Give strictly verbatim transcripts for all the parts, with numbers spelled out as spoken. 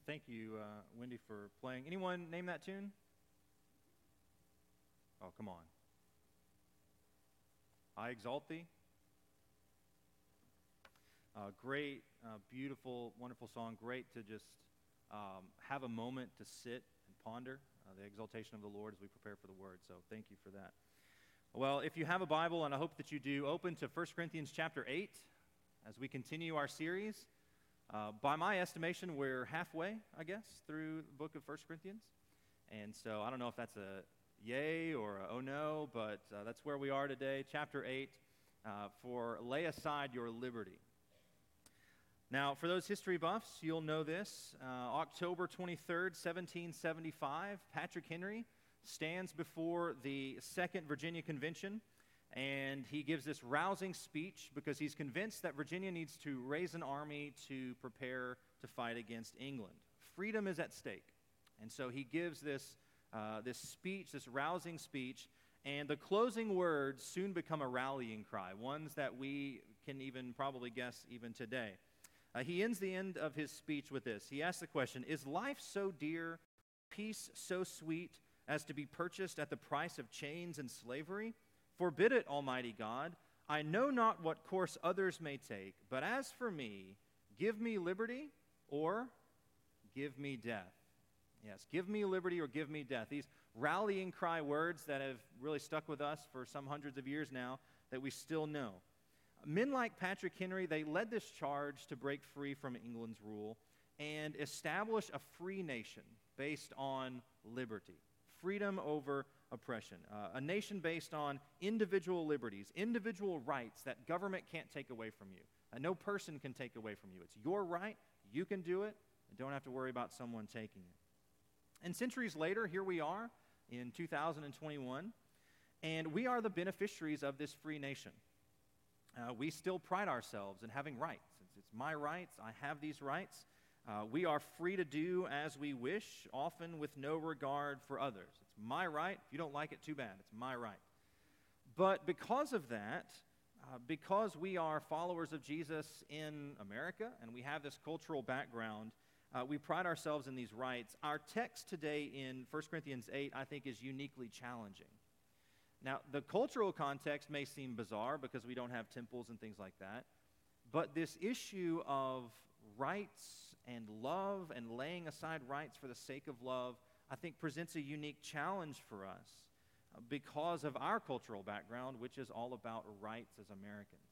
Thank you, uh, Wendy, for playing. Anyone name that tune? Oh, come on. I Exalt Thee. Uh, great, uh, beautiful, wonderful song. Great to just um, have a moment to sit and ponder uh, the exaltation of the Lord as we prepare for the Word. So thank you for that. Well, if you have a Bible, and I hope that you do, open to First Corinthians chapter eight as we continue our series. Uh, by my estimation, we're halfway, I guess, through the book of First Corinthians. And so I don't know if that's a yay or a oh no, but uh, that's where we are today, chapter eight, uh, for Lay Aside Your Liberty. Now, for those history buffs, you'll know this. Uh, October twenty-third, seventeen seventy-five, Patrick Henry stands before the Second Virginia Convention, and he gives this rousing speech because he's convinced that Virginia needs to raise an army to prepare to fight against England. Freedom is at stake. And so he gives this, uh, this speech, this rousing speech, and the closing words soon become a rallying cry, ones that we can even probably guess even today. Uh, he ends the end of his speech with this. He asks the question, "Is life so dear, peace so sweet, as to be purchased at the price of chains and slavery? Forbid it, Almighty God. I know not what course others may take, but as for me, give me liberty or give me death." Yes, give me liberty or give me death. These rallying cry words that have really stuck with us for some hundreds of years now that we still know. Men like Patrick Henry, they led this charge to break free from England's rule and establish a free nation based on liberty, freedom over oppression, uh, a nation based on individual liberties, individual rights that government can't take away from you. Uh, no person can take away from you. It's your right. You can do it. And don't have to worry about someone taking it. And centuries later, here we are in two thousand twenty-one, and we are the beneficiaries of this free nation. Uh, we still pride ourselves in having rights. It's, it's my rights. I have these rights. Uh, we are free to do as we wish, often with no regard for others. It's my right. If you don't like it, too bad. It's my right. But because of that, uh, because we are followers of Jesus in America and we have this cultural background, uh, we pride ourselves in these rights. Our text today in First Corinthians eight, I think, is uniquely challenging. Now, the cultural context may seem bizarre because we don't have temples and things like that, but this issue of rights and love and laying aside rights for the sake of love, I think presents a unique challenge for us uh, because of our cultural background, which is all about rights as Americans.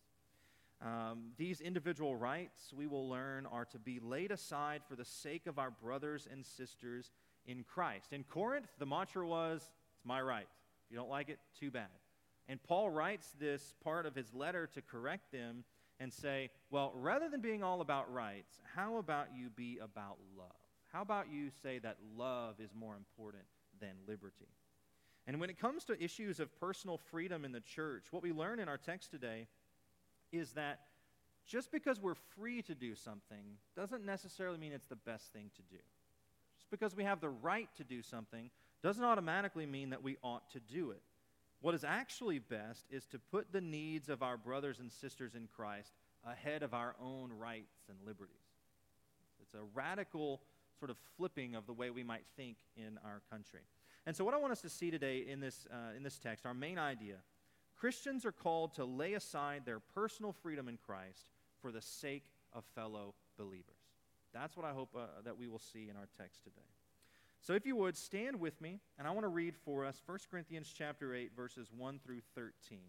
Um, these individual rights, we will learn, are to be laid aside for the sake of our brothers and sisters in Christ. In Corinth, the mantra was, "It's my right. If you don't like it, too bad." And Paul writes this part of his letter to correct them and say, well, rather than being all about rights, how about you be about love? How about you say that love is more important than liberty? And when it comes to issues of personal freedom in the church, what we learn in our text today is that just because we're free to do something doesn't necessarily mean it's the best thing to do. Just because we have the right to do something doesn't automatically mean that we ought to do it. What is actually best is to put the needs of our brothers and sisters in Christ ahead of our own rights and liberties. It's a radical sort of flipping of the way we might think in our country. And so what I want us to see today in this, uh, in this text, our main idea, Christians are called to lay aside their personal freedom in Christ for the sake of fellow believers. That's what I hope uh, that we will see in our text today. So if you would, stand with me, and I want to read for us First Corinthians chapter eight, verses one through thirteen.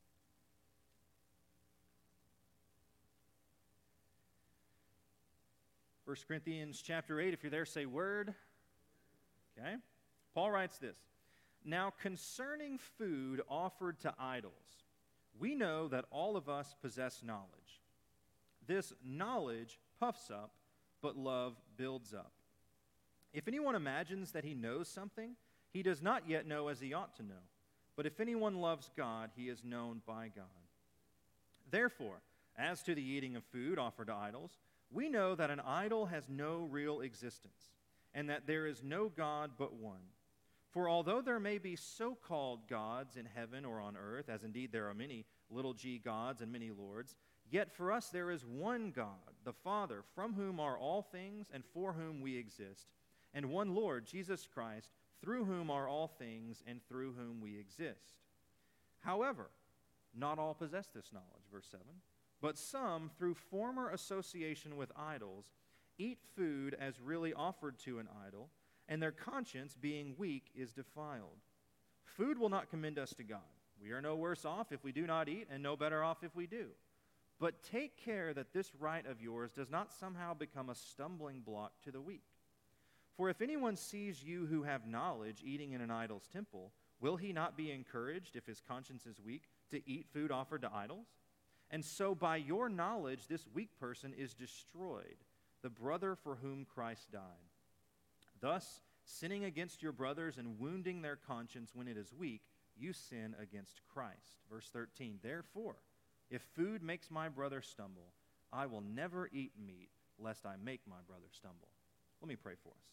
First Corinthians chapter eight, if you're there, say word. Okay. Paul writes this, "Now concerning food offered to idols, we know that all of us possess knowledge. This knowledge puffs up, but love builds up. If anyone imagines that he knows something, he does not yet know as he ought to know. But if anyone loves God, he is known by God. Therefore, as to the eating of food offered to idols, we know that an idol has no real existence, and that there is no God but one. For although there may be so-called gods in heaven or on earth, as indeed there are many, little g gods and many lords. Yet for us there is one God, the Father, from whom are all things and for whom we exist, and one Lord, Jesus Christ, through whom are all things and through whom we exist. However, not all possess this knowledge, verse seven, but some, through former association with idols, eat food as really offered to an idol, and their conscience, being weak, is defiled. Food will not commend us to God. We are no worse off if we do not eat, and no better off if we do. But take care that this right of yours does not somehow become a stumbling block to the weak. For if anyone sees you who have knowledge eating in an idol's temple, will he not be encouraged, if his conscience is weak, to eat food offered to idols? And so by your knowledge this weak person is destroyed, the brother for whom Christ died. Thus, sinning against your brothers and wounding their conscience when it is weak, you sin against Christ. Verse thirteen, therefore, if food makes my brother stumble, I will never eat meat, lest I make my brother stumble. Let me pray for us.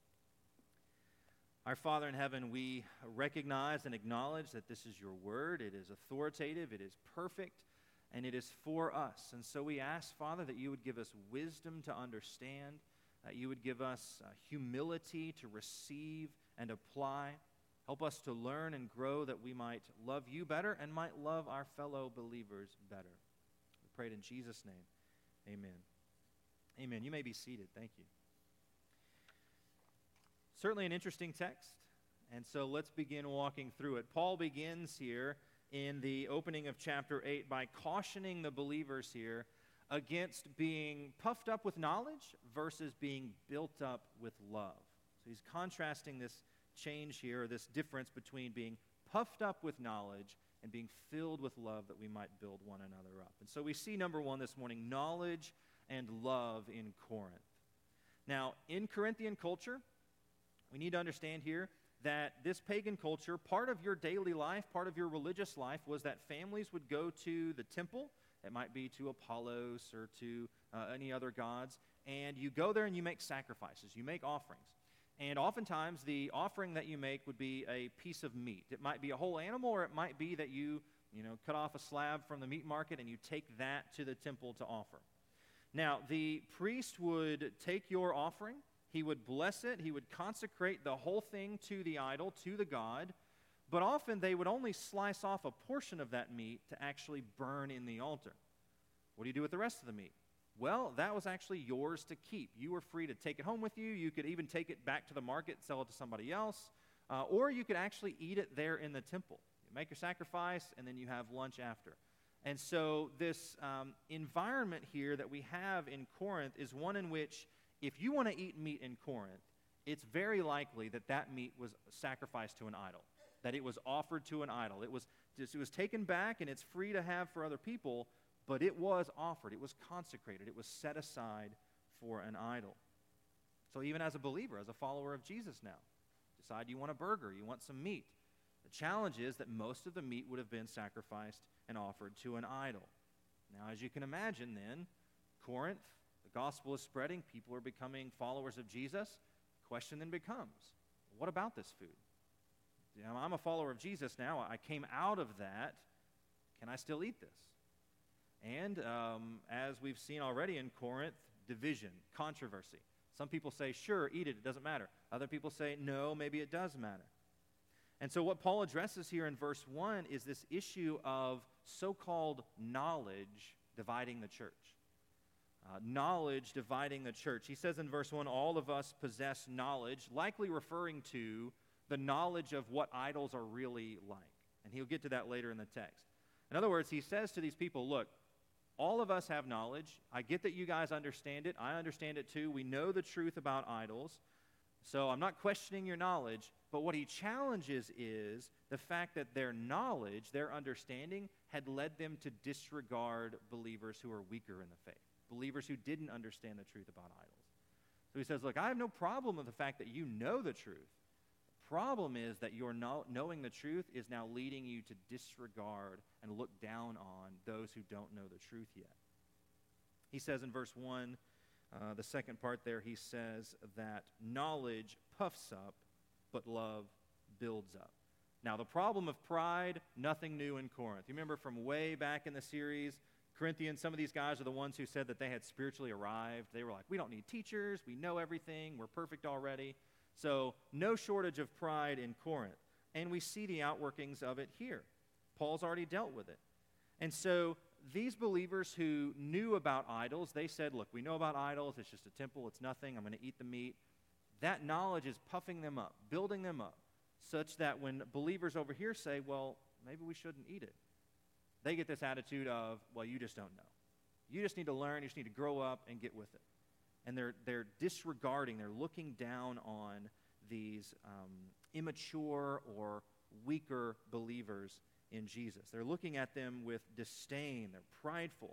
Our Father in heaven, we recognize and acknowledge that this is your word. It is authoritative, it is perfect, and it is for us. And so we ask, Father, that you would give us wisdom to understand, that you would give us uh, humility to receive and apply. Help us to learn and grow that we might love you better and might love our fellow believers better. We pray it in Jesus' name. Amen. Amen. You may be seated. Thank you. Certainly an interesting text, and so let's begin walking through it. Paul begins here in the opening of chapter eight by cautioning the believers here against being puffed up with knowledge versus being built up with love. So he's contrasting this change here, this difference between being puffed up with knowledge and being filled with love that we might build one another up. And so we see, number one this morning, knowledge and love in Corinth. Now, in Corinthian culture, we need to understand here that this pagan culture, part of your daily life, part of your religious life, was that families would go to the temple. It might be to Apollos or to uh, any other gods, and you go there and you make sacrifices. You make offerings. And oftentimes, the offering that you make would be a piece of meat. It might be a whole animal, or it might be that you, you know, cut off a slab from the meat market and you take that to the temple to offer. Now, the priest would take your offering, he would bless it, he would consecrate the whole thing to the idol, to the god, but often they would only slice off a portion of that meat to actually burn in the altar. What do you do with the rest of the meat? Well, that was actually yours to keep. You were free to take it home with you. You could even take it back to the market, sell it to somebody else, uh, or you could actually eat it there in the temple. You make your sacrifice, and then you have lunch after. And so this um, environment here that we have in Corinth is one in which if you want to eat meat in Corinth, it's very likely that that meat was sacrificed to an idol, that it was offered to an idol. It was, it was taken back, and it's free to have for other people, but it was offered, it was consecrated, it was set aside for an idol. So even as a believer, as a follower of Jesus now, decide you want a burger, you want some meat. The challenge is that most of the meat would have been sacrificed and offered to an idol. Now, as you can imagine then, Corinth, the gospel is spreading, people are becoming followers of Jesus. The question then becomes, what about this food? You know, I'm a follower of Jesus now, I came out of that, can I still eat this? And um, as we've seen already in Corinth, division, controversy. Some people say, sure, eat it, it doesn't matter. Other people say, no, maybe it does matter. And so what Paul addresses here in verse one is this issue of so-called knowledge dividing the church. Uh, knowledge dividing the church. He says in verse one, all of us possess knowledge, likely referring to the knowledge of what idols are really like. And he'll get to that later in the text. In other words, he says to these people, look, all of us have knowledge. I get that you guys understand it. I understand it too. We know the truth about idols. So I'm not questioning your knowledge, but what he challenges is the fact that their knowledge, their understanding, had led them to disregard believers who are weaker in the faith, believers who didn't understand the truth about idols. So he says, look, I have no problem with the fact that you know the truth. The problem is that your know- knowing the truth is now leading you to disregard and look down on those who don't know the truth yet. He says in verse one, uh, the second part there, he says that knowledge puffs up, but love builds up. Now, the problem of pride, nothing new in Corinth. You remember from way back in the series, Corinthians, some of these guys are the ones who said that they had spiritually arrived. They were like, we don't need teachers. We know everything. We're perfect already. So no shortage of pride in Corinth. And we see the outworkings of it here. Paul's already dealt with it. And so these believers who knew about idols, they said, look, we know about idols. It's just a temple. It's nothing. I'm going to eat the meat. That knowledge is puffing them up, building them up, such that when believers over here say, well, maybe we shouldn't eat it, they get this attitude of, well, you just don't know. You just need to learn. You just need to grow up and get with it. And they're, they're disregarding, they're looking down on these um, immature or weaker believers in Jesus. They're looking at them with disdain. They're prideful.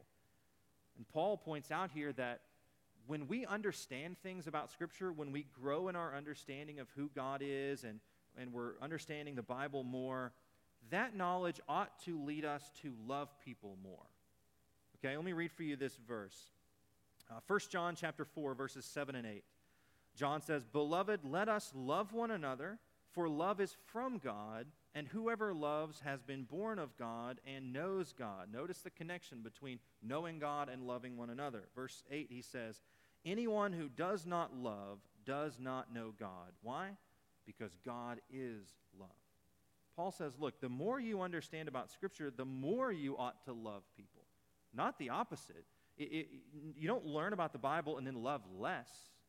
And Paul points out here that when we understand things about Scripture, when we grow in our understanding of who God is and, and we're understanding the Bible more, that knowledge ought to lead us to love people more. Okay, let me read for you this verse. Uh, First John chapter four, verses seven and eight. John says, "Beloved, let us love one another, for love is from God, and whoever loves has been born of God and knows God." Notice the connection between knowing God and loving one another. Verse eight, he says, "Anyone who does not love does not know God." Why? Because God is love. Paul says, look, the more you understand about Scripture, the more you ought to love people. Not the opposite. It, it, you don't learn about the Bible and then love less.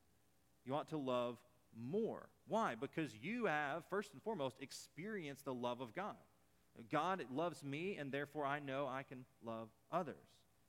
You ought to love more. Why? Because you have, first and foremost, experienced the love of God. God loves me, and therefore I know I can love others.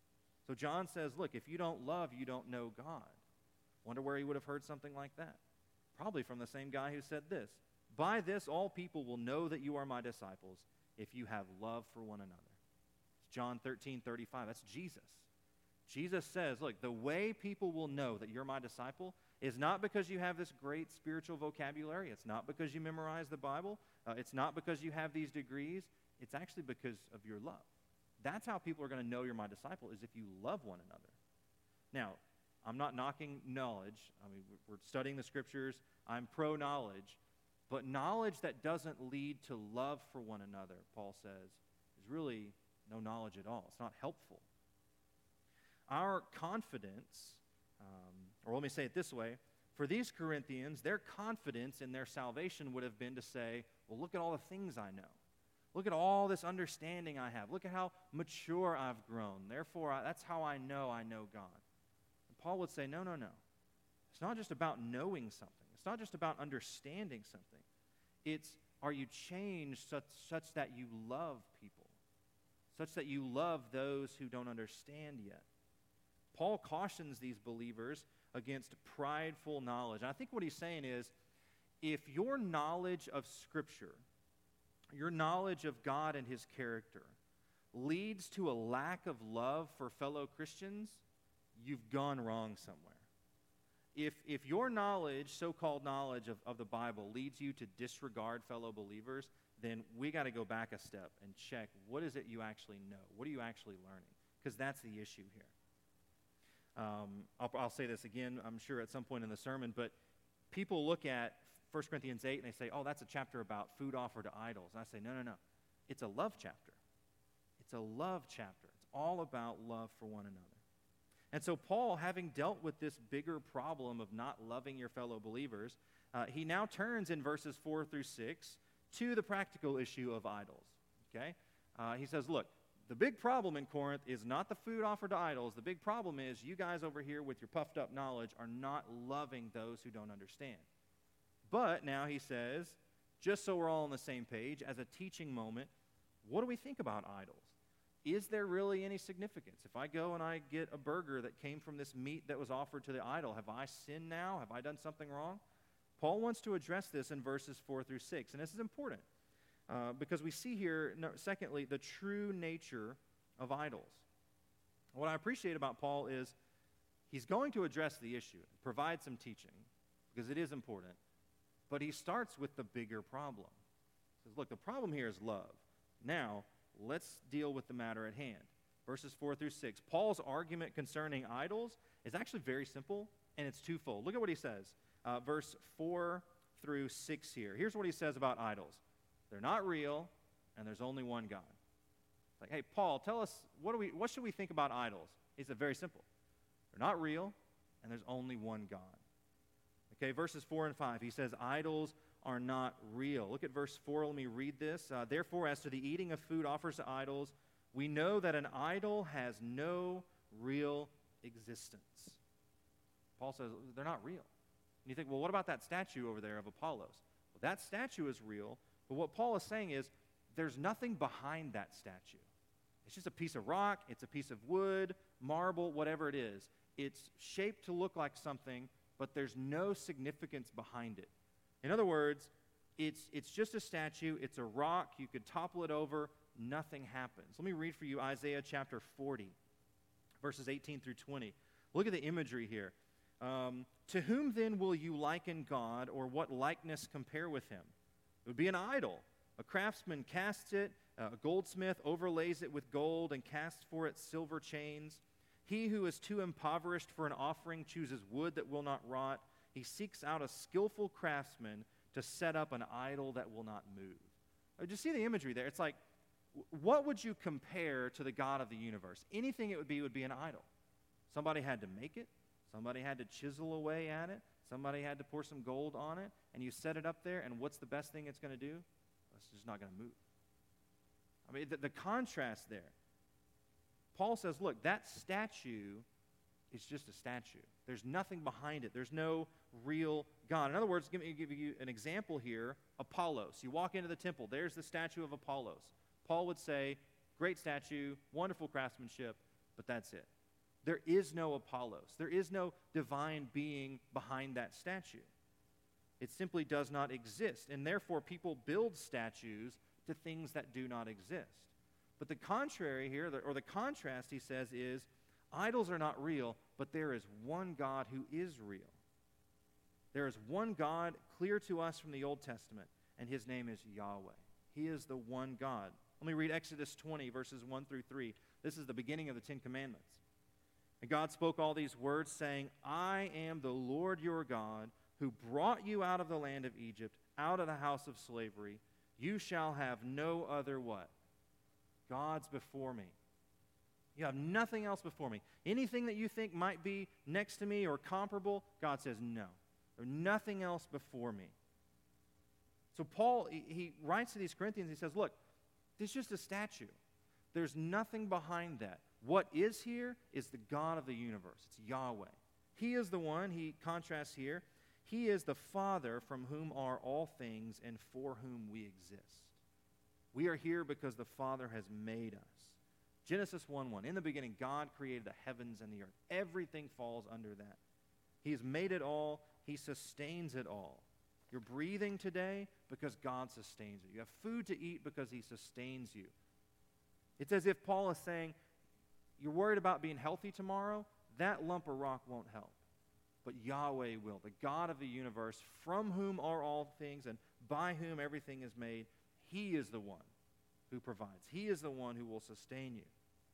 So John says, look, if you don't love, you don't know God. Wonder where he would have heard something like that. Probably from the same guy who said this. "By this all people will know that you are my disciples, if you have love for one another." It's John thirteen thirty-five. That's Jesus. Jesus says, look, the way people will know that you're my disciple is not because you have this great spiritual vocabulary. It's not because you memorize the Bible. Uh, it's not because you have these degrees. It's actually because of your love. That's how people are going to know you're my disciple, is if you love one another. Now, I'm not knocking knowledge. I mean, we're studying the Scriptures. I'm pro-knowledge. But knowledge that doesn't lead to love for one another, Paul says, is really no knowledge at all. It's not helpful. Our confidence, um, or let me say it this way, for these Corinthians, their confidence in their salvation would have been to say, well, look at all the things I know. Look at all this understanding I have. Look at how mature I've grown. Therefore, I, that's how I know I know God. And Paul would say, no, no, no. It's not just about knowing something. It's not just about understanding something. It's, are you changed such, such that you love people, such that you love those who don't understand yet? Paul cautions these believers against prideful knowledge. And I think what he's saying is, if your knowledge of Scripture, your knowledge of God and His character, leads to a lack of love for fellow Christians, you've gone wrong somewhere. If, if your knowledge, so-called knowledge of, of the Bible, leads you to disregard fellow believers, then we got to go back a step and check, what is it you actually know? What are you actually learning? Because that's the issue here. Um, I'll, I'll say this again, I'm sure at some point in the sermon, but people look at First Corinthians eight and they say, oh, that's a chapter about food offered to idols. And I say, no, no, no. It's a love chapter. It's a love chapter. It's all about love for one another. And so Paul, having dealt with this bigger problem of not loving your fellow believers, uh, he now turns in verses four through six to the practical issue of idols. Okay? Uh, he says, look, the big problem in Corinth is not the food offered to idols. The big problem is you guys over here with your puffed up knowledge are not loving those who don't understand. But now he says, just so we're all on the same page, as a teaching moment, what do we think about idols? Is there really any significance? If I go and I get a burger that came from this meat that was offered to the idol, have I sinned now? Have I done something wrong? Paul wants to address this in verses four through six, and this is important uh, because we see here, no, secondly, the true nature of idols. What I appreciate about Paul is he's going to address the issue, provide some teaching, because it is important, but he starts with the bigger problem. He says, look, the problem here is love. Now, let's deal with the matter at hand. Verses four through six. Paul's argument concerning idols is actually very simple, and it's twofold. Look at what he says. Uh, verse four through six here. Here's what he says about idols. they're not real, and there's only one God. It's like, hey, Paul, tell us, what do we, what should we think about idols? He said, very simple. They're not real, and there's only one God. Okay, verses four and five, he says, idols are not real. Look at verse four. Let me read this. Uh, Therefore, as to the eating of food offered to idols, we know that an idol has no real existence. Paul says they're not real. And you think, well, what about that statue over there of Apollos? Well, that statue is real, but what Paul is saying is there's nothing behind that statue. It's just a piece of rock, it's a piece of wood, marble, whatever it is. It's shaped to look like something, but there's no significance behind it. In other words, it's, it's just a statue, it's a rock, you could topple it over, nothing happens. Let me read for you Isaiah chapter forty, verses eighteen through twenty. Look at the imagery here. Um, to whom then will you liken God, or what likeness compare with him? It would be an idol. A craftsman casts it, a goldsmith overlays it with gold and casts for it silver chains. He who is too impoverished for an offering chooses wood that will not rot. He seeks out a skillful craftsman to set up an idol that will not move. Oh, just see the imagery there. It's like, what would you compare to the God of the universe? Anything it would be would be an idol. Somebody had to make it. Somebody had to chisel away at it. Somebody had to pour some gold on it. And you set it up there, and what's the best thing it's going to do? It's just not going to move. I mean, the, the contrast there. Paul says, look, that statue is just a statue. There's nothing behind it. There's no real God. In other words, give me give you an example here. Apollos. You walk into the temple. There's the statue of Apollos. Paul would say, great statue, wonderful craftsmanship, but that's it. There is no Apollos. There is no divine being behind that statue. It simply does not exist, and therefore people build statues to things that do not exist. But the contrary here, or the contrast, he says, is idols are not real, but there is one God who is real. There is one God clear to us from the Old Testament, and his name is Yahweh. He is the one God. Let me read Exodus twenty, verses one through three. This is the beginning of the Ten Commandments. And God spoke all these words, saying, I am the Lord your God, who brought you out of the land of Egypt, out of the house of slavery. You shall have no other what? Gods before me. You have nothing else before me. Anything that you think might be next to me or comparable, God says, no. There's nothing else before me. So Paul, he, he writes to these Corinthians, he says, look, this is just a statue. There's nothing behind that. What is here is the God of the universe. It's Yahweh. He is the one, he contrasts here. He is the Father from whom are all things and for whom we exist. We are here because the Father has made us. Genesis one one, in the beginning, God created the heavens and the earth. Everything falls under that. He has made it all. He sustains it all. You're breathing today because God sustains you. You have food to eat because he sustains you. It's as if Paul is saying, you're worried about being healthy tomorrow? That lump of rock won't help. But Yahweh will, the God of the universe, from whom are all things and by whom everything is made. He is the one who provides. He is the one who will sustain you.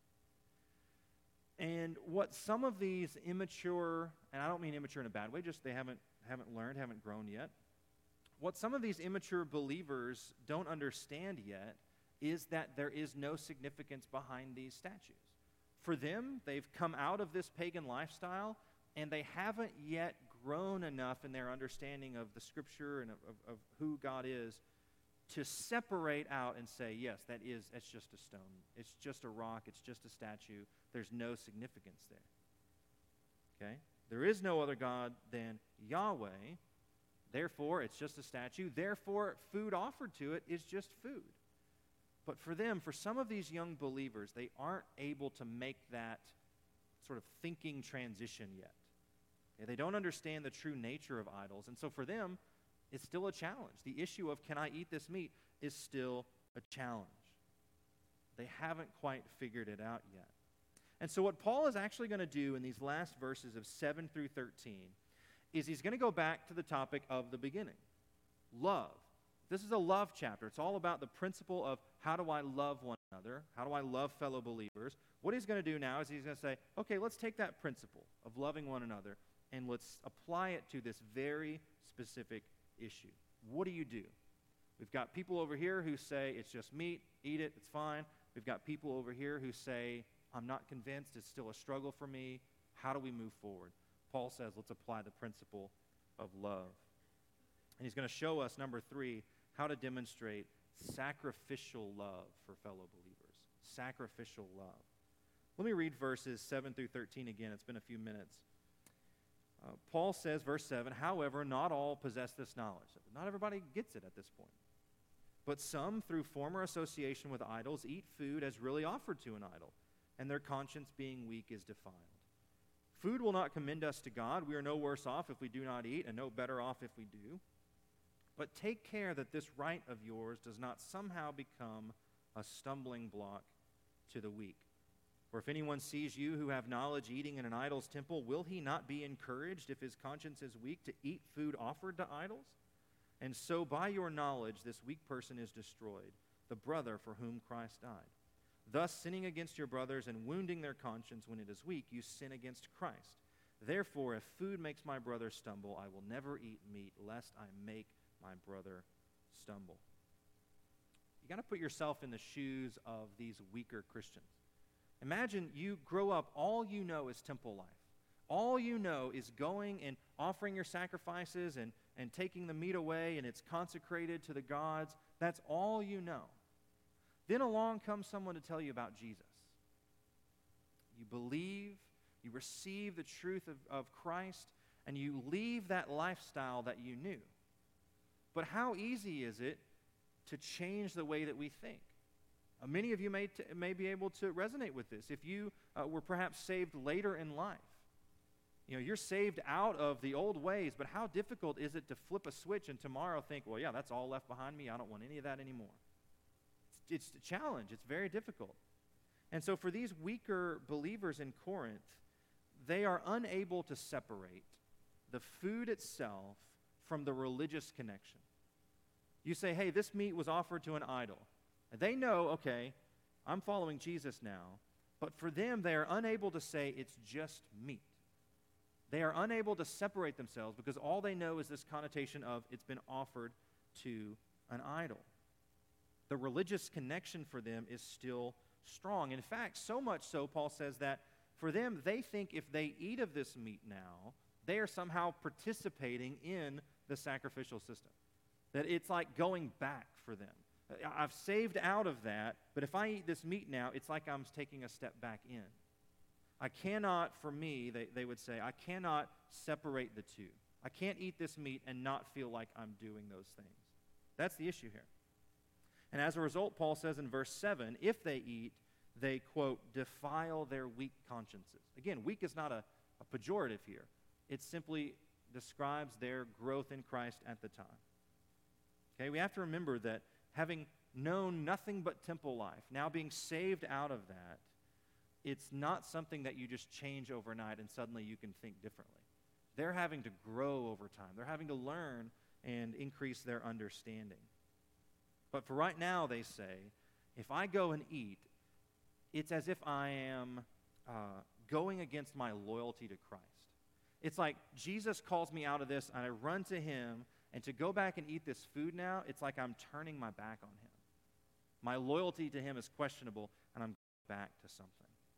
And what some of these immature, and I don't mean immature in a bad way, just they haven't, haven't learned, haven't grown yet. What some of these immature believers don't understand yet is that there is no significance behind these statues. For them, they've come out of this pagan lifestyle, and they haven't yet grown enough in their understanding of the Scripture and of, of, of who God is to separate out and say, yes, that is, that's just a stone. It's just a rock. It's just a statue. There's no significance there. Okay? There is no other God than Yahweh. Therefore, it's just a statue. Therefore, food offered to it is just food. But for them, for some of these young believers, they aren't able to make that sort of thinking transition yet. Okay? They don't understand the true nature of idols. And so for them, it's still a challenge. The issue of can I eat this meat is still a challenge. They haven't quite figured it out yet. And so what Paul is actually going to do in these last verses of seven through thirteen is he's going to go back to the topic of the beginning, love. This is a love chapter. It's all about the principle of how do I love one another? How do I love fellow believers? What he's going to do now is he's going to say, okay, let's take that principle of loving one another and let's apply it to this very specific issue. What do you do? We've got people over here who say it's just meat, eat it, it's fine. We've got people over here who say, I'm not convinced, it's still a struggle for me. How do we move forward? Paul says, let's apply the principle of love. And he's going to show us, number three, how to demonstrate sacrificial love for fellow believers. Sacrificial love. Let me read verses seven through thirteen again. It's been a few minutes. Uh, Paul says, verse seven, however, not all possess this knowledge. Not everybody gets it at this point. But some, through former association with idols, eat food as really offered to an idol, and their conscience being weak is defiled. Food will not commend us to God. We are no worse off if we do not eat, and no better off if we do. But take care that this right of yours does not somehow become a stumbling block to the weak. For if anyone sees you who have knowledge eating in an idol's temple, will he not be encouraged if his conscience is weak to eat food offered to idols? And so by your knowledge this weak person is destroyed, the brother for whom Christ died. Thus sinning against your brothers and wounding their conscience when it is weak, you sin against Christ. Therefore, if food makes my brother stumble, I will never eat meat, lest I make my brother stumble. You got to put yourself in the shoes of these weaker Christians. Imagine you grow up, all you know is temple life. All you know is going and offering your sacrifices and, and taking the meat away, and it's consecrated to the gods. That's all you know. Then along comes someone to tell you about Jesus. You believe, you receive the truth of, of Christ, and you leave that lifestyle that you knew. But how easy is it to change the way that we think? Uh, many of you may, t- may be able to resonate with this. If you uh, were perhaps saved later in life, you know, you're saved out of the old ways, but how difficult is it to flip a switch and tomorrow think, well, yeah, that's all left behind me. I don't want any of that anymore. It's, it's a challenge. It's very difficult. And so for these weaker believers in Corinth, they are unable to separate the food itself from the religious connection. You say, hey, this meat was offered to an idol. And they know, okay, I'm following Jesus now, but for them, they are unable to say it's just meat. They are unable to separate themselves because all they know is this connotation of it's been offered to an idol. The religious connection for them is still strong. In fact, so much so, Paul says that for them, they think if they eat of this meat now, they are somehow participating in the sacrificial system. That it's like going back for them. I've saved out of that, but if I eat this meat now, it's like I'm taking a step back in. I cannot, for me, they, they would say, I cannot separate the two. I can't eat this meat and not feel like I'm doing those things. That's the issue here. And as a result, Paul says in verse seven, if they eat, they, quote, defile their weak consciences. Again, weak is not a, a pejorative here. It simply describes their growth in Christ at the time. Okay, we have to remember that having known nothing but temple life, now being saved out of that, it's not something that you just change overnight and suddenly you can think differently. They're having to grow over time. They're having to learn and increase their understanding. But for right now, they say, if I go and eat, it's as if I am uh, going against my loyalty to Christ. It's like Jesus calls me out of this, and I run to him, and to go back and eat this food now, it's like I'm turning my back on him. My loyalty to him is questionable, and I'm going back to something.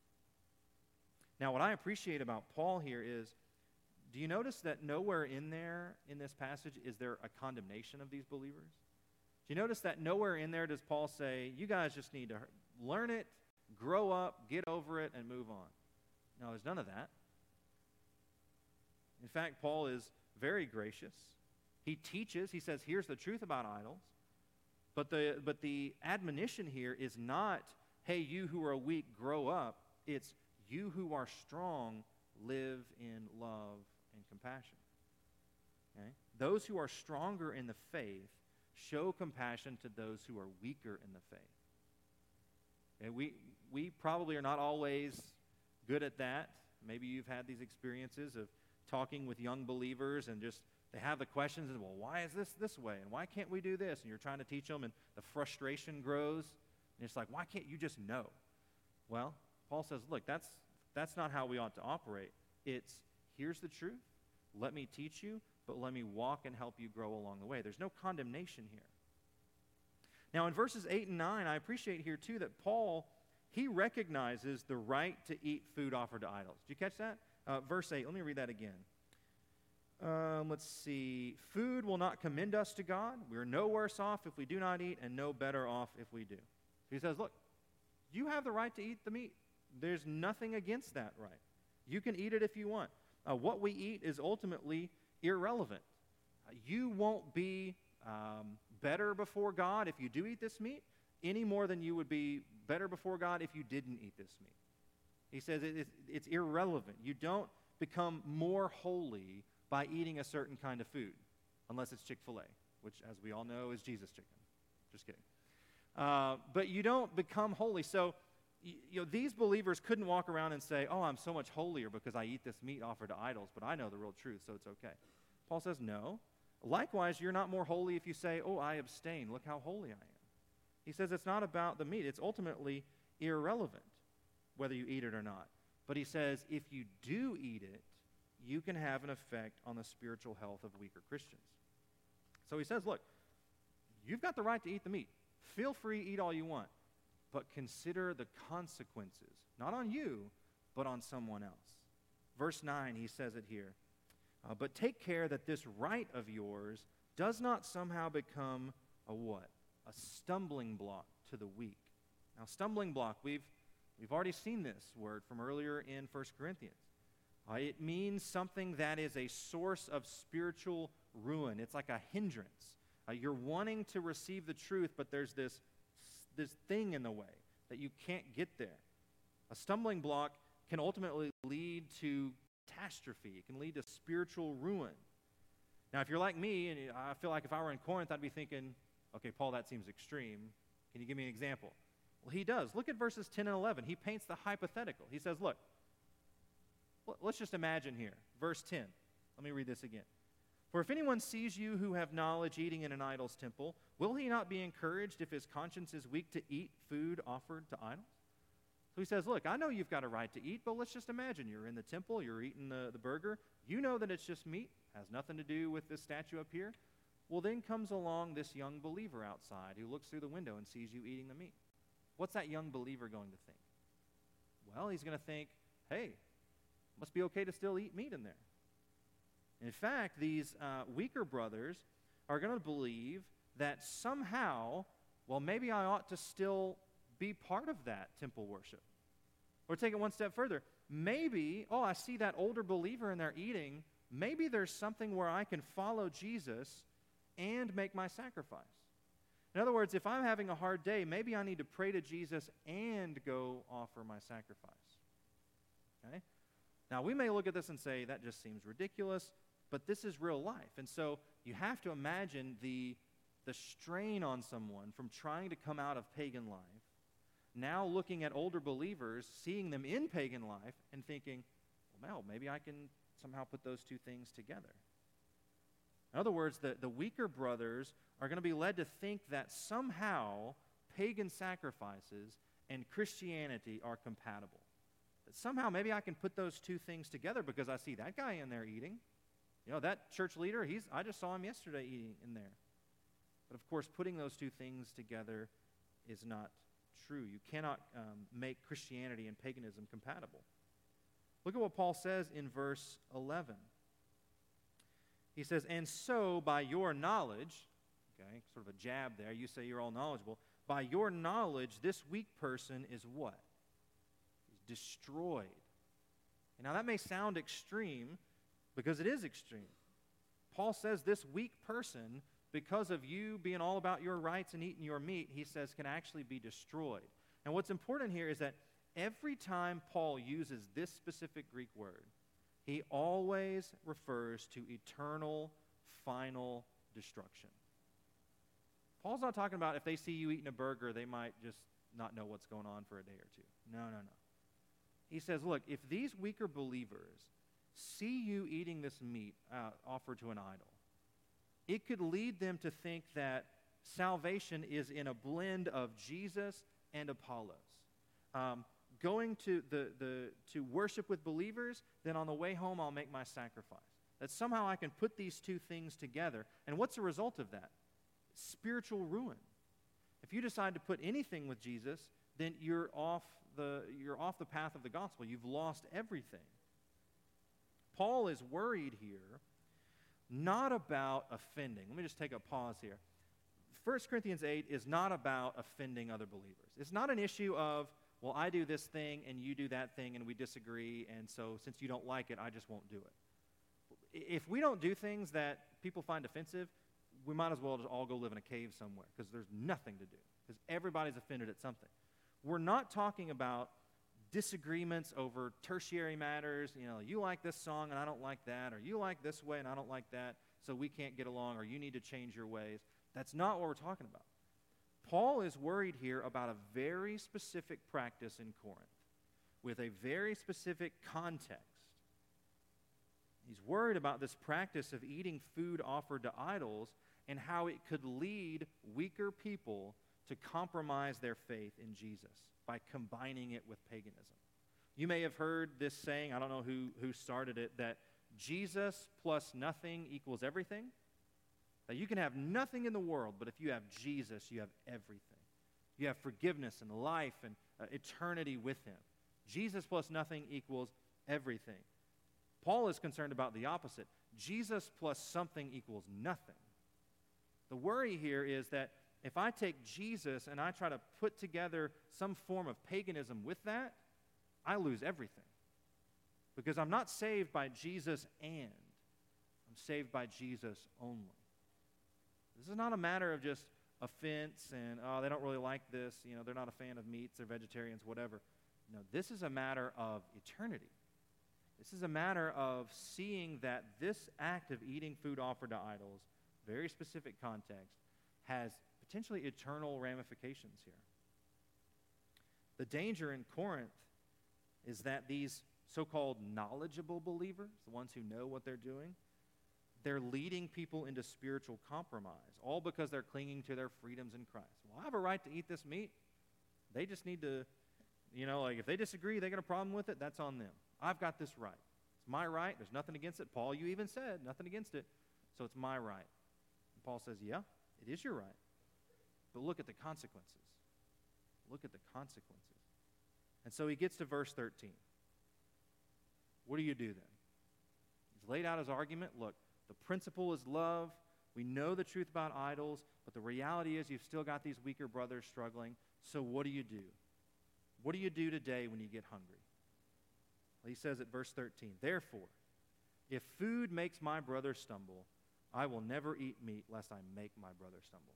Now, what I appreciate about Paul here is, do you notice that nowhere in there, in this passage, is there a condemnation of these believers? Do you notice that nowhere in there does Paul say, you guys just need to learn it, grow up, get over it, and move on? No, there's none of that. In fact, Paul is very gracious. He teaches, he says, here's the truth about idols. But the, but the admonition here is not, hey, you who are weak, grow up. It's, you who are strong, live in love and compassion. Okay? Those who are stronger in the faith show compassion to those who are weaker in the faith. Okay? We, we probably are not always good at that. Maybe you've had these experiences of talking with young believers and just they have the questions and, well, why is this this way? And why can't we do this? And you're trying to teach them and the frustration grows. And it's like, why can't you just know? Well, Paul says, look, that's that's not how we ought to operate. It's, here's the truth. Let me teach you, but let me walk and help you grow along the way. There's no condemnation here. Now, in verses eight and nine, I appreciate here, too, that Paul, he recognizes the right to eat food offered to idols. Did you catch that? Uh, verse eight, let me read that again. Um, let's see. Food will not commend us to God. We are no worse off if we do not eat, and no better off if we do. He says, look, you have the right to eat the meat. There's nothing against that right. You can eat it if you want. Uh, what we eat is ultimately irrelevant. Uh, you won't be um, better before God if you do eat this meat, any more than you would be better before God if you didn't eat this meat. He says it, it's, it's irrelevant. You don't become more holy by eating a certain kind of food, unless it's Chick-fil-A, which, as we all know, is Jesus chicken. Just kidding. Uh, but you don't become holy. So, you, you know, these believers couldn't walk around and say, oh, I'm so much holier because I eat this meat offered to idols, but I know the real truth, so it's okay. Paul says, no. Likewise, you're not more holy if you say, oh, I abstain. Look how holy I am. He says it's not about the meat. It's ultimately irrelevant whether you eat it or not. But he says if you do eat it, you can have an effect on the spiritual health of weaker Christians. So he says, look, you've got the right to eat the meat. Feel free, eat all you want. But consider the consequences, not on you, but on someone else. Verse nine, he says it here. Uh, but take care that this right of yours does not somehow become a what? A stumbling block to the weak. Now, stumbling block, we've, we've already seen this word from earlier in First Corinthians. Uh, it means something that is a source of spiritual ruin. It's like a hindrance. Uh, you're wanting to receive the truth, but there's this, this thing in the way that you can't get there. A stumbling block can ultimately lead to catastrophe. It can lead to spiritual ruin. Now, if you're like me, and I feel like if I were in Corinth, I'd be thinking, okay, Paul, that seems extreme. Can you give me an example? Well, he does. Look at verses ten and eleven. He paints the hypothetical. He says, look, let's just imagine here. Verse ten. Let me read this again. For if anyone sees you who have knowledge eating in an idol's temple, will he not be encouraged if his conscience is weak to eat food offered to idols? So he says, look, I know you've got a right to eat, but let's just imagine you're in the temple, you're eating the, the burger. You know that it's just meat, has nothing to do with this statue up here. Well, then comes along this young believer outside who looks through the window and sees you eating the meat. What's that young believer going to think? Well, he's going to think, hey, must be okay to still eat meat in there. In fact, these uh, weaker brothers are going to believe that somehow, well, maybe I ought to still be part of that temple worship. Or take it one step further. Maybe, oh, I see that older believer and they're eating. Maybe there's something where I can follow Jesus and make my sacrifice. In other words, if I'm having a hard day, maybe I need to pray to Jesus and go offer my sacrifice. Okay? Now, we may look at this and say, that just seems ridiculous, but this is real life. And so you have to imagine the, the strain on someone from trying to come out of pagan life, now looking at older believers, seeing them in pagan life, and thinking, well, maybe I can somehow put those two things together. In other words, the, the weaker brothers are going to be led to think that somehow pagan sacrifices and Christianity are compatible. That somehow maybe I can put those two things together because I see that guy in there eating. You know, that church leader, he's I just saw him yesterday eating in there. But of course, putting those two things together is not true. You cannot um, make Christianity and paganism compatible. Look at what Paul says in verse eleven. He says, and so by your knowledge, okay, sort of a jab there, you say you're all knowledgeable. By your knowledge, this weak person is what? He's destroyed. And now that may sound extreme because it is extreme. Paul says this weak person, because of you being all about your rights and eating your meat, he says can actually be destroyed. And what's important here is that every time Paul uses this specific Greek word, he always refers to eternal, final destruction. Paul's not talking about if they see you eating a burger, they might just not know what's going on for a day or two. No, no, no. He says, look, if these weaker believers see you eating this meat uh, offered to an idol, it could lead them to think that salvation is in a blend of Jesus and Apollos. Um, going to the, the to worship with believers, then on the way home I'll make my sacrifice. That somehow I can put these two things together. And what's the result of that? Spiritual ruin. If you decide to put anything with Jesus, then you're off the, you're off the path of the gospel. You've lost everything. Paul is worried here not about offending. Let me just take a pause here. First Corinthians eight is not about offending other believers. It's not an issue of, well, I do this thing and you do that thing and we disagree, and so since you don't like it, I just won't do it. If we don't do things that people find offensive, we might as well just all go live in a cave somewhere because there's nothing to do because everybody's offended at something. We're not talking about disagreements over tertiary matters. You know, you like this song and I don't like that, or you like this way and I don't like that, so we can't get along, or you need to change your ways. That's not what we're talking about. Paul is worried here about a very specific practice in Corinth with a very specific context. He's worried about this practice of eating food offered to idols and how it could lead weaker people to compromise their faith in Jesus by combining it with paganism. You may have heard this saying, I don't know who, who started it, that Jesus plus nothing equals everything. That you can have nothing in the world, but if you have Jesus, you have everything. You have forgiveness and life and uh, eternity with him. Jesus plus nothing equals everything. Paul is concerned about the opposite. Jesus plus something equals nothing. The worry here is that if I take Jesus and I try to put together some form of paganism with that, I lose everything. Because I'm not saved by Jesus and, I'm saved by Jesus only. This is not a matter of just offense and, oh, they don't really like this, you know, they're not a fan of meats, they're vegetarians, whatever. No, this is a matter of eternity. This is a matter of seeing that this act of eating food offered to idols, very specific context, has potentially eternal ramifications here. The danger in Corinth is that these so-called knowledgeable believers, the ones who know what they're doing, they're leading people into spiritual compromise, all because they're clinging to their freedoms in Christ. Well, I have a right to eat this meat. They just need to, you know, like if they disagree, they got a problem with it, that's on them. I've got this right. It's my right. There's nothing against it. Paul, you even said nothing against it, so it's my right. And Paul says, yeah, it is your right. But look at the consequences. Look at the consequences. And so he gets to verse thirteen. What do you do then? He's laid out his argument. Look, the principle is love. We know the truth about idols, but the reality is you've still got these weaker brothers struggling. So what do you do? What do you do today when you get hungry? Well, he says at verse thirteen, therefore, if food makes my brother stumble, I will never eat meat lest I make my brother stumble.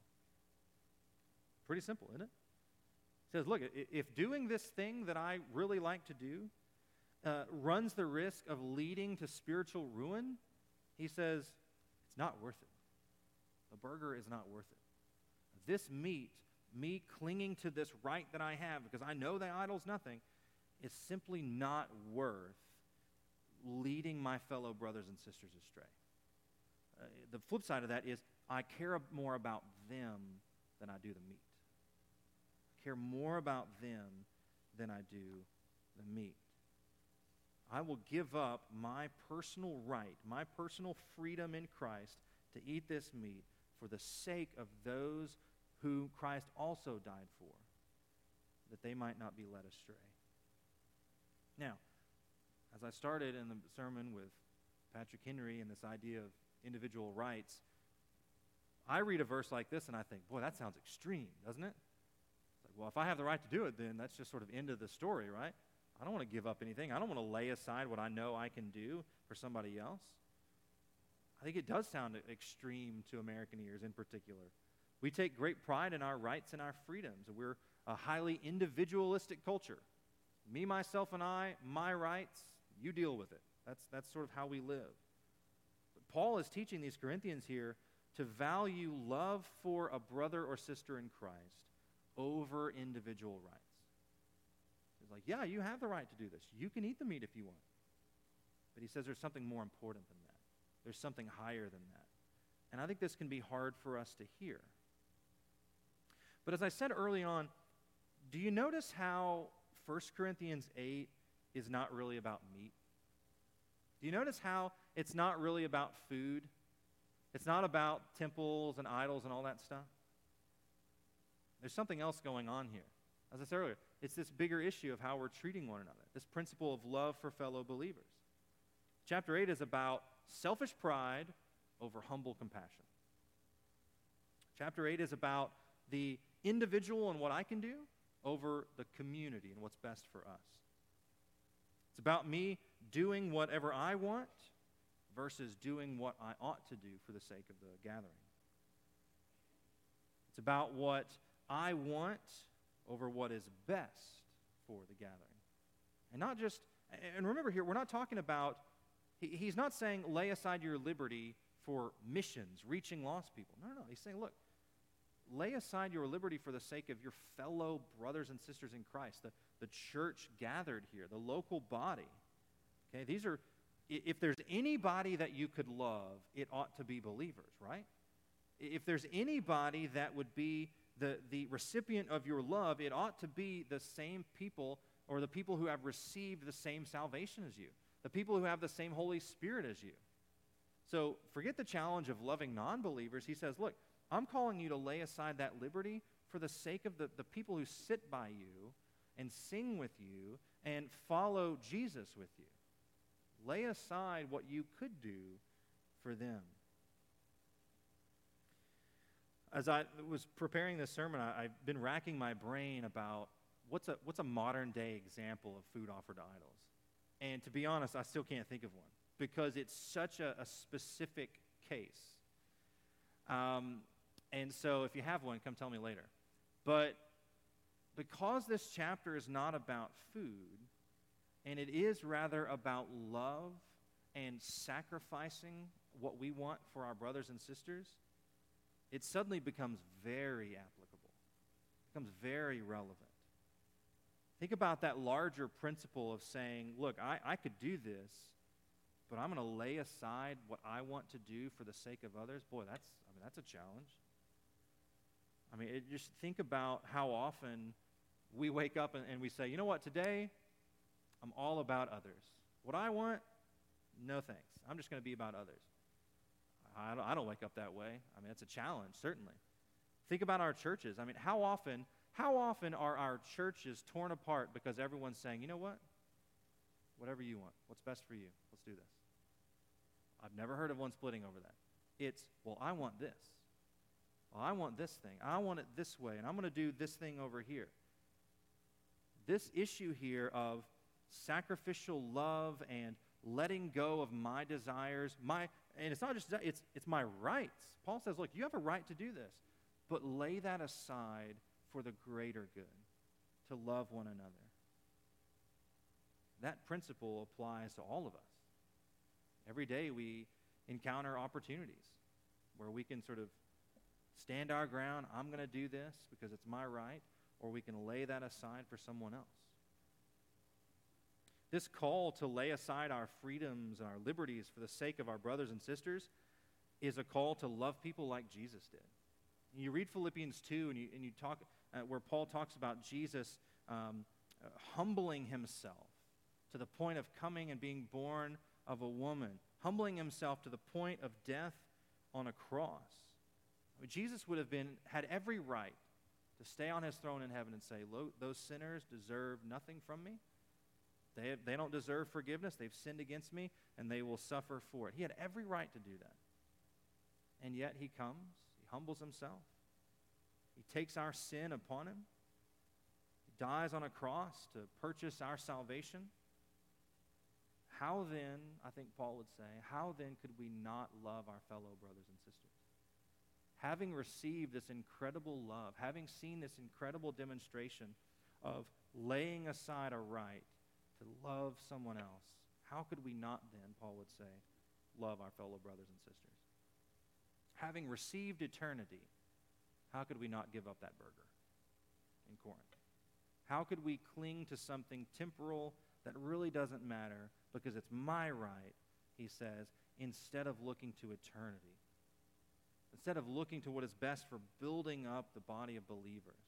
Pretty simple, isn't it? He says, look, if doing this thing that I really like to do uh, runs the risk of leading to spiritual ruin, he says, it's not worth it. The burger is not worth it. This meat, me clinging to this right that I have because I know the idol's nothing, is simply not worth leading my fellow brothers and sisters astray. Uh, the flip side of that is I care more about them than I do the meat. I care more about them than I do the meat. I will give up my personal right, my personal freedom in Christ to eat this meat for the sake of those who Christ also died for, that they might not be led astray. Now, as I started in the sermon with Patrick Henry and this idea of individual rights, I read a verse like this and I think, boy, that sounds extreme, doesn't it? It's like, well, if I have the right to do it, then that's just sort of end of the story, right? I don't want to give up anything. I don't want to lay aside what I know I can do for somebody else. I think it does sound extreme to American ears in particular. We take great pride in our rights and our freedoms. We're a highly individualistic culture. Me, myself, and I, my rights, you deal with it. That's, that's sort of how we live. But Paul is teaching these Corinthians here to value love for a brother or sister in Christ over individual rights. He's like, yeah, you have the right to do this. You can eat the meat if you want. But he says there's something more important than that. There's something higher than that. And I think this can be hard for us to hear. But as I said early on, do you notice how First Corinthians eight is not really about meat? Do you notice how it's not really about food? It's not about temples and idols and all that stuff. There's something else going on here. As I said earlier, it's this bigger issue of how we're treating one another, this principle of love for fellow believers. Chapter eight is about selfish pride over humble compassion. Chapter eight is about the individual and what I can do over the community and what's best for us. It's about me doing whatever I want versus doing what I ought to do for the sake of the gathering. It's about what I want over what is best for the gathering. And not just, and remember here, we're not talking about, he, he's not saying lay aside your liberty for missions, reaching lost people. No, no, no. He's saying, look, lay aside your liberty for the sake of your fellow brothers and sisters in Christ, the, the church gathered here, the local body. Okay, these are, if there's anybody that you could love, it ought to be believers, right? If there's anybody that would be the, the recipient of your love, it ought to be the same people or the people who have received the same salvation as you, the people who have the same Holy Spirit as you. So forget the challenge of loving non-believers. He says, look, I'm calling you to lay aside that liberty for the sake of the, the people who sit by you and sing with you and follow Jesus with you. Lay aside what you could do for them. As I was preparing this sermon, I, I've been racking my brain about what's a, what's a modern-day example of food offered to idols. And to be honest, I still can't think of one because it's such a, a specific case. Um, and so if you have one, come tell me later. But because this chapter is not about food, and it is rather about love and sacrificing what we want for our brothers and sisters, it suddenly becomes very applicable, becomes very relevant. Think about that larger principle of saying, look, I, I could do this, but I'm going to lay aside what I want to do for the sake of others. Boy, that's I mean, that's a challenge. I mean, it, just think about how often we wake up and, and we say, you know what, today I'm all about others. What I want, no thanks. I'm just going to be about others. I don't, I don't wake up that way. I mean, it's a challenge, certainly. Think about our churches. I mean, how often, how often are our churches torn apart because everyone's saying, you know what? Whatever you want. What's best for you? Let's do this. I've never heard of one splitting over that. It's, well, I want this. Well, I want this thing. I want it this way, and I'm going to do this thing over here. This issue here of sacrificial love and letting go of my desires, my and it's not just that, it's it's my rights. Paul says, look, you have a right to do this, but lay that aside for the greater good, to love one another. That principle applies to all of us. Every day we encounter opportunities where we can sort of stand our ground. I'm going to do this because it's my right, or we can lay that aside for someone else. This call to lay aside our freedoms and our liberties for the sake of our brothers and sisters is a call to love people like Jesus did. And you read Philippians two, and you, and you talk uh, where Paul talks about Jesus um, uh, humbling himself to the point of coming and being born of a woman, humbling himself to the point of death on a cross. I mean, Jesus would have been had every right to stay on his throne in heaven and say, those sinners deserve nothing from me. They, they don't deserve forgiveness. They've sinned against me, and they will suffer for it. He had every right to do that. And yet he comes, he humbles himself. He takes our sin upon him. He dies on a cross to purchase our salvation. How then, I think Paul would say, how then could we not love our fellow brothers and sisters? Having received this incredible love, having seen this incredible demonstration of laying aside a right to love someone else, how could we not then, Paul would say, love our fellow brothers and sisters? Having received eternity, how could we not give up that burger in Corinth? How could we cling to something temporal that really doesn't matter because it's my right, he says, instead of looking to eternity? Instead of looking to what is best for building up the body of believers.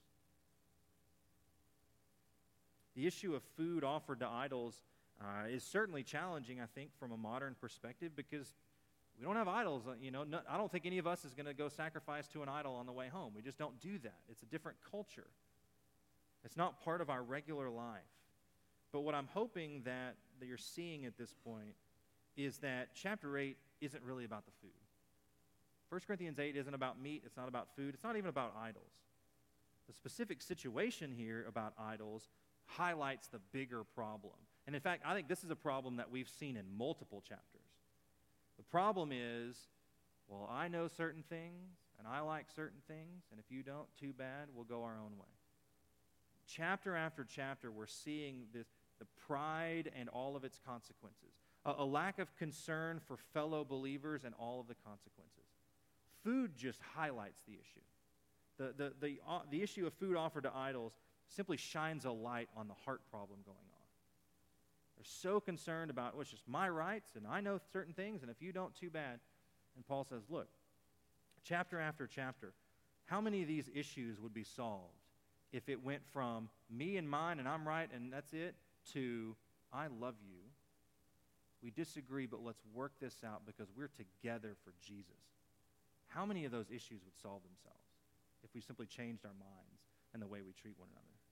The issue of food offered to idols uh, is certainly challenging, I think, from a modern perspective because We don't have idols. uh, You know, no, I don't think any of us is going to go sacrifice to an idol on the way home. We just don't do that. It's a different culture. It's not part of our regular life. But what I'm hoping that, that you're seeing at this point is that chapter eight isn't really about the food. First Corinthians eight isn't about meat. It's not about food. It's not even about idols. The specific situation here about idols highlights the bigger problem. And in fact, I think this is a problem that we've seen in multiple chapters. The problem is, well, I know certain things, and I like certain things, and if you don't, too bad, we'll go our own way. Chapter after chapter, we're seeing this, the pride and all of its consequences. A, a lack of concern for fellow believers and all of the consequences. Food just highlights the issue. The, the, the, uh, the issue of food offered to idols simply shines a light on the heart problem going on. They're so concerned about, well, it's just my rights, and I know certain things, and if you don't, too bad. And Paul says, look, chapter after chapter, how many of these issues would be solved if it went from me and mine, and I'm right, and that's it, to I love you. We disagree, but let's work this out because we're together for Jesus. How many of those issues would solve themselves if we simply changed our minds and the way we treat one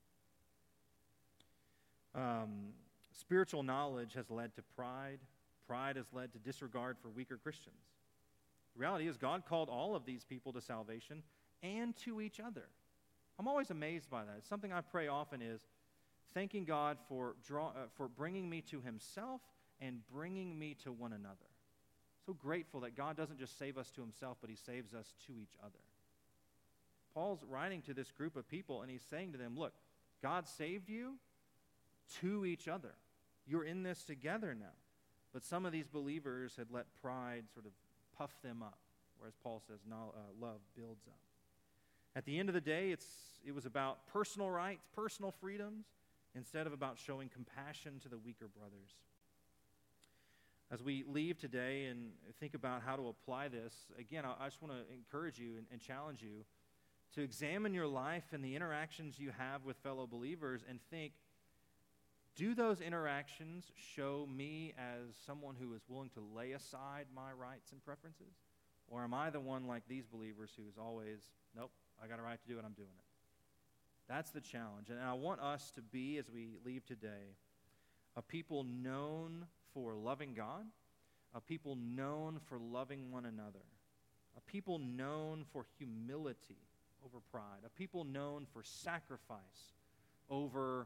another? Um, spiritual knowledge has led to pride. Pride has led to disregard for weaker Christians. The reality is God called all of these people to salvation and to each other. I'm always amazed by that. It's something I pray often is thanking God for, draw, uh, for bringing me to himself and bringing me to one another. So grateful that God doesn't just save us to himself, but he saves us to each other. Paul's writing to this group of people, and he's saying to them, look, God saved you to each other. You're in this together now. But some of these believers had let pride sort of puff them up, whereas Paul says no, uh, love builds up. At the end of the day, it's it was about personal rights, personal freedoms, instead of about showing compassion to the weaker brothers. As we leave today and think about how to apply this, again, I, I just want to encourage you and, and challenge you to examine your life and the interactions you have with fellow believers and think, do those interactions show me as someone who is willing to lay aside my rights and preferences? Or am I the one like these believers who is always, nope, I got a right to do it, I'm doing it. That's the challenge. And I want us to be, as we leave today, a people known for loving God, a people known for loving one another, a people known for humility over pride, a people known for sacrifice over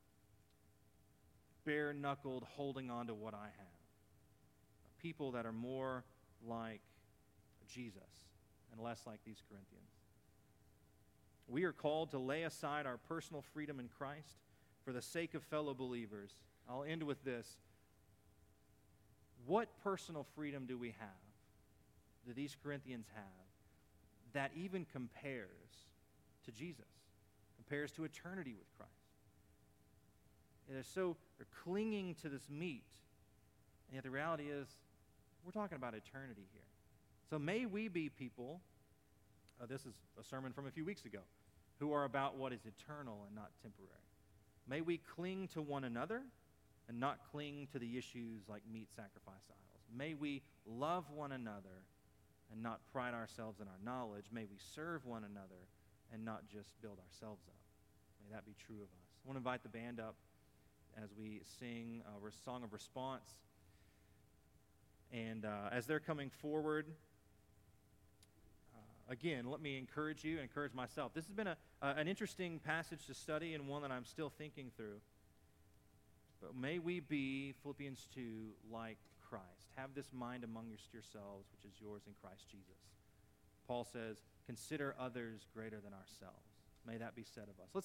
bare-knuckled holding on to what I have, a people that are more like Jesus and less like these Corinthians. We are called to lay aside our personal freedom in Christ for the sake of fellow believers. I'll end with this. What personal freedom do we have, do these Corinthians have, that even compares to Jesus, compares to eternity with Christ? And they're so they're clinging to this meat, and yet the reality is we're talking about eternity here. So may we be people, uh, this is a sermon from a few weeks ago, who are about what is eternal and not temporary. May we cling to one another and not cling to the issues like meat sacrifice idols. May we love one another and not pride ourselves in our knowledge. May we serve one another and not just build ourselves up. May that be true of us. I want to invite the band up as we sing our song of response. And uh, as they're coming forward, uh, again, let me encourage you and encourage myself. This has been a, uh, an interesting passage to study and one that I'm still thinking through. But may we be, Philippians two, like Christ. Have this mind among yourselves, which is yours in Christ Jesus. Paul says, consider others greater than ourselves. May that be said of us. Let's